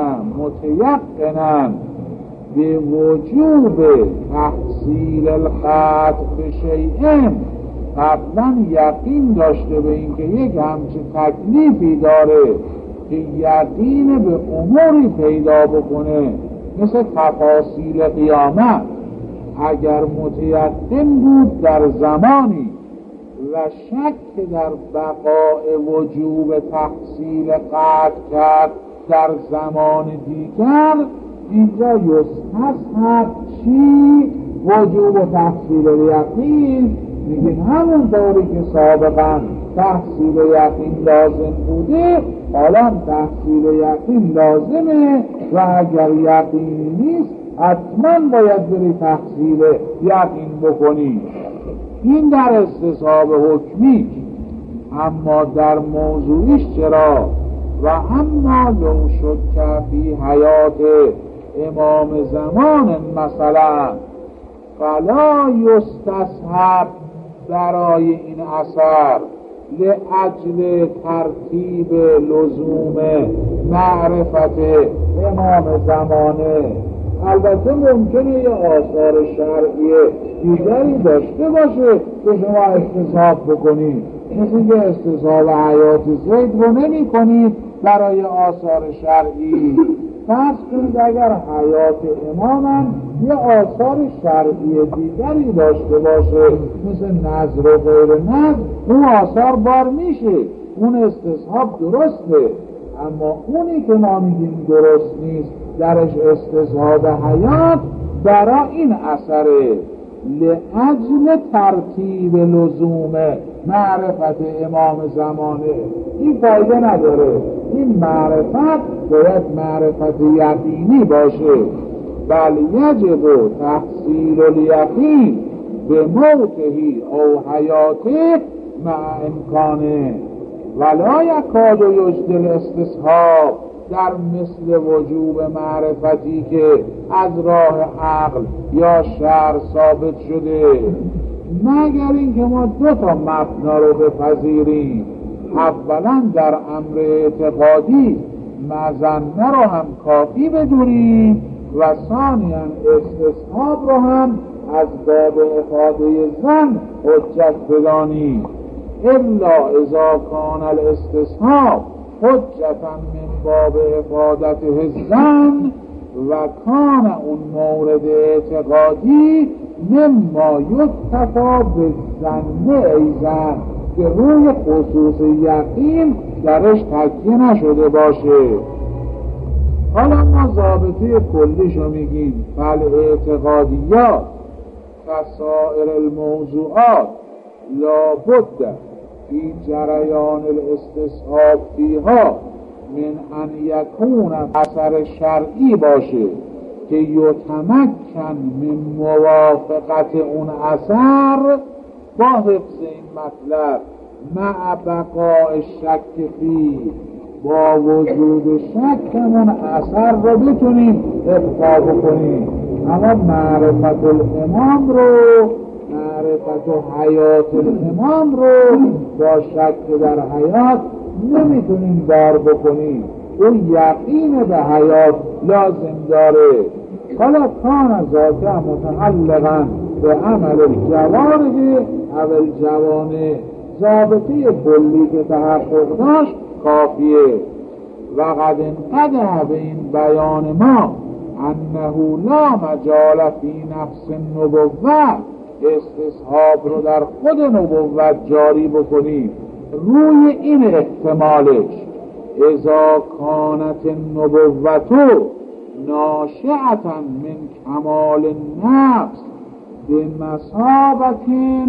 متیقنا به وجوب تحصیل القطع به شیء، قبلا یقین داشته به اینکه یک همچه تکلیفی داره که یقین به اموری پیدا بکنه مثل تفاصیل قیامت. اگر متیقن بود در زمانی و شک در بقاء وجوب تحصیل قطع کرد در زمان دیگر، اینجا یستحب چی؟ وجوب و تحصیل یقین. میگیم همون طوری که سابقا تحصیل یقین لازم بوده حالا تحصیل یقین لازمه و اگر یقین نیست حتما باید بری تحصیل یقین بکنی. این در استصحاب حکمی. اما در موضوعیش چرا؟ و اما لو شد که فی حیات امام زمان مثلا فلا یستصحب برای این اثر لأجل ترتیب لزوم معرفت امام زمانه. البته ممکنه یه آثار شرعی دیگری داشته باشه که شما استصحاب بکنید، مثل که استصحاب حیات زید رو نمی کنید برای آثار شرعی. فرض کنید اگر حیات امامم یه آثار شرعی دیگری داشته باشه مثل نذر و غیر نذر، اون آثار بار میشه، اون استصحاب درسته. اما اونی که ما میگیم درست نیست درش استصحاب حیات برای این اثره لأجل ترتیب لزوم معرفت امام زمانه. این فایده نداره، این معرفت باید معرفت یقینی باشه. بل یجب تحصیل الیقین به موته او حیاته مع امکانه ولا یکاد یجدل استصحاب در مثل وجوب معرفتی که از راه عقل یا شرع ثابت شده، مگر اینکه ما دو تا مبنا رو بپذیریم. اولا در امر اعتقادی مظنه رو هم کافی بدونیم و ثانیاً استصحاب رو هم از باب افاده زن حجت بدانیم. الا اذا کان الاستصحاب حجتا من باب افادته زن و کان اون مورد اعتقادی مما یکتفا به زن ایزن که روی خصوص یقین درش تکیه نشده باشه. حالا ما ضابطه کلیشو میگیم فل اعتقادیات کسائر الموضوعات لابد فی جریان الاستصحاب فیها من ان یکون اثر شرعی باشه که یتمکن من موافقت اون اثر با حفظ این مطلب مع بقاء شک فی، با وجود شک همون اثر رو بتونیم ابقا بکنیم. اما معرفت الامام رو، معرفت و حیات الامام رو با شک در حیات نمیتونیم بار بکنیم. اون یقین به حیات لازم داره. حالا کان ذاته متعلقا به عمل الجوارح او الجوانح، ضابطه کلی که تحقق داشت کافیه. و قد انقدح به این بیان ما انه لا مجال فی نفس النبوة استصحاب رو در خود نبوت جاری بکنیم روی این احتمالش اذا کانت النبوة ناشئة من کمال النفس بمثابة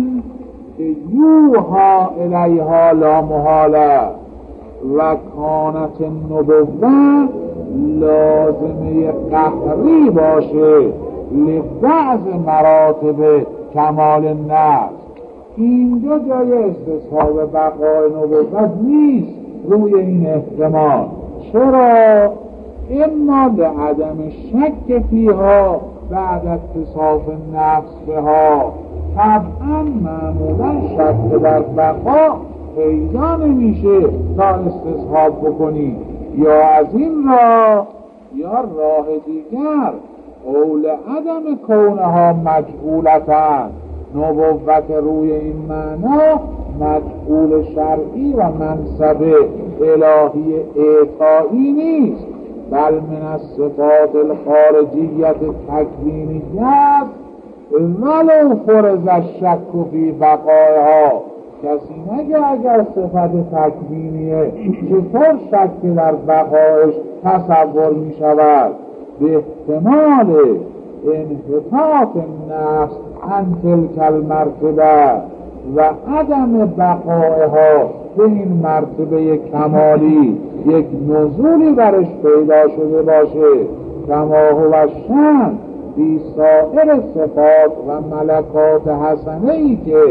یوها الیها لا محاله و کانت النبوة لازمه قهری باشه لبعض مراتب کمال النفس. اینجا جای استصحاب بقای نبوت نیست روی این احتمال. چرا؟ اما لعدم شک فیها بعد اتصاف نفس بها، طبعا معمولا شک در بقا پیدا نمیشه تا استصحاب بکنی. یا از این راه یا راه دیگر اول عدم کونها مجهولتن، نبوت روی این معنا مجهول شرعی و منصب الهی اعطایی نیست، بل من الصفات الخارجیت تکوینیت ولو فرض الشک فی بقایها. کسی نگه اگر صفت تکوینیه چطور شک در بقایش تصور می شود؟ به احتمال انحطاط نفس عن تلک المرتبه و عدم بقایها به این مرتبه کمالی یک نزولی برش پیدا شده باشه. کما هو شأن بی سایر صفات و ملکات حسنه ای که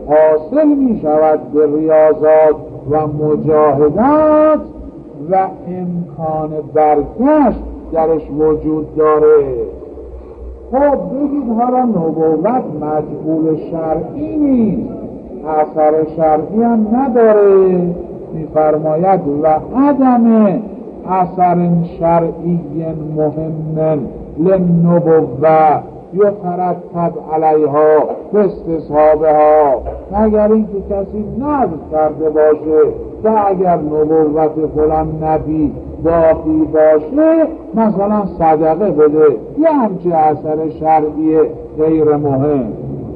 حاصل می شود به ریاضات و مجاهدات و امکان برگشت درش وجود داره. خب بگید حالا نبوت مجعول شرعی نیست، اثر شرعی هم نداره. میفرماید و عدم اثر شرعی مهم للنبوة یترتب علیها به استصحابها، مگر اینکه کسی نذر کرده باشه که اگر نبوت فلان نبی باقی باشه مثلا صدقه بده، یه همچه اثر شرعی غیر مهم.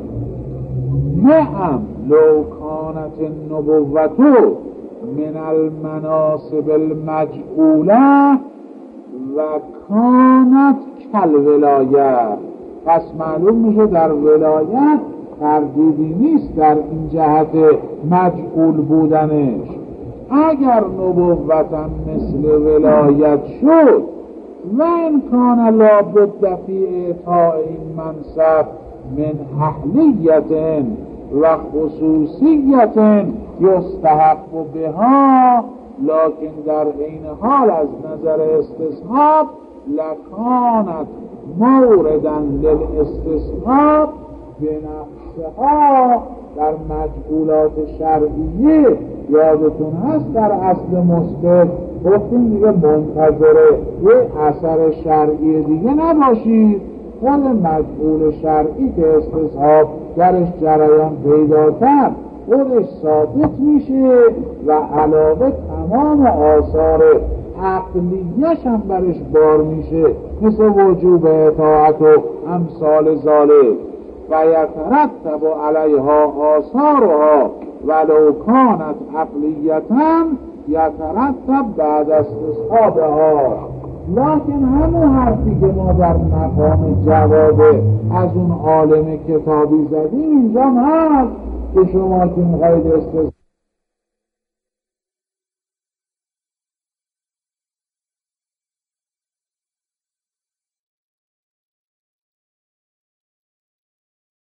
نعم لو کانت النبوة من المناصب المجعوله و کانت کل ولایه، پس معلوم میشه در ولایت تردیدی نیست در این جهت مجعول بودنش. اگر نبوتم مثل ولایت شد و امکان لابد فی اعطاء این منصب من اهلیت و خصوصیت یستحق بها، لکن در این حال از نظر استصحاب لکانت موردا للاستصحاب بنفسها. در مجعولات شرعیه یادتون هست در اصل مثبت گفتیم دیگه منتظره یه اثر شرعی دیگه نباشید، خود مجعول شرعی که استصحاب درش جریان پیدا کرد خودش ثابت میشه و علاوه تمام آثار عقلیش هم برش بار میشه، مثل وجوب اطاعت و امثال ذالک و یترتب علیها آثارها ولو کانت عقلیتا یترتب بعد استصحابها. لکن همون حرفی که ما در مقام جواب از اون عالم کتابی زدیم اینجا هست که شما که میخواید استصحاب